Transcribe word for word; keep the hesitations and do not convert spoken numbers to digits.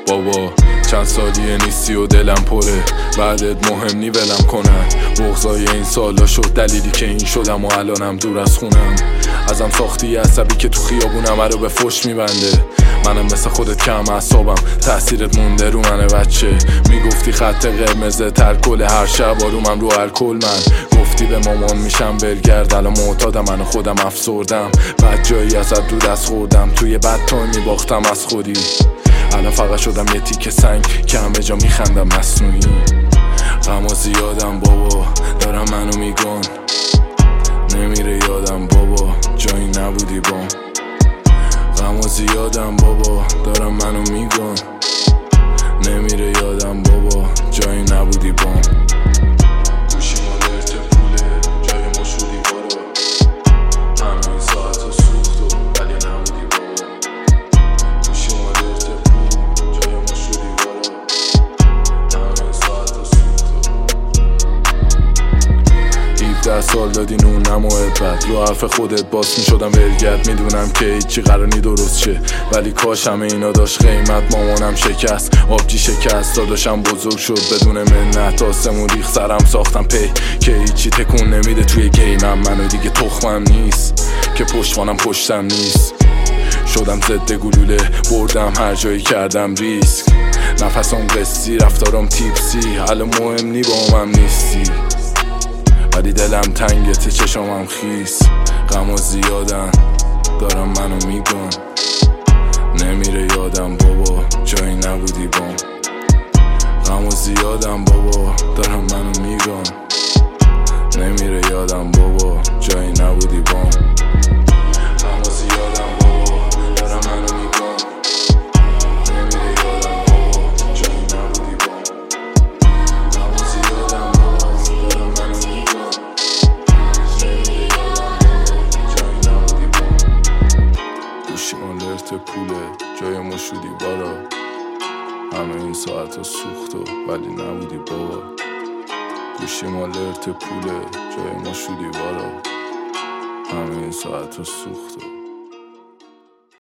بابا چند سالیه نیستی و دلم پره، بعدت مهم نی ولم کنن. بغضای این سالا شد دلیلی که این شدم و الانم دور از خونم. ازم ساختی عصبی که تو خیابونم رو به فش میبنده. منم مثل خودت کم اعصابم، تاثیرت مونده رو منه بچه. میگفتی خط قرمزه ترکل هر شب آرومم رو الکل. من گفتی به مامان میشم بلگرد، الان معتادم من خودم افسردم. بعد جایی ازت دو دست خوردم، توی بد تایم میباختم از خودی. الان فقط شدم یه تیکه سنگ که همه جا میخندم مصنوعی. غم و زیادم بابا دارم منو میگن، نمیره یادم بابا جایی نبودی بام. غم و زیادم بابا دارم منو میگن، نمیره یادم بابا جایی نبودی بام. گوشی مالرت پوله جای ما شدی بارا، همین ساعت و سوخت و ولی نبودی بابا. گوشی مالرت پول جای ما شدی بارا، همین ساعت و سوخت و هفده سال دادی نونم و عبرت، رو حرف خودت باس میشدم ولگرد. میدونم که هیچی قرار نی درست شه، ولی کاش همه اینا داشت قیمت. مامانم شکست، آبجی شکست، داداشم بزرگ شد بدون منت. آسمون ریخ سرم ساختم پی که هیچی تکون نمیده توی گیمم. منو دیگه تخمم نیست که پشتوانم پشتم نیست. شدم ضد گلوله بردم هر جایی کردم ریسک. نفسم قصی رفتارم تیپسی، الان مهم نی با هم نیستی. ولی دلم تنگته چشمم خیس. غم و زیادن دارم منو میگن، نمیره یادم بابا جایی نبودی بام. غم و زیادم بابا دارم منو میگن، نمیره یادم بابا جایی نبودی بام. غم و زیادم بابا دارم منو میگن، نمیره یادم بابا جایی نبودی بام. غم و زیادم بابا دارم منو میگن، نمیره یادم بابا جایی نبودی بام. گوشی مالرت پوله جای ما شدی بارا، همه این ساعت سوخت و ولی نبودی بابا. گوشی مالرت پوله جای ما شدی بارا، همه این ساعت سوخت و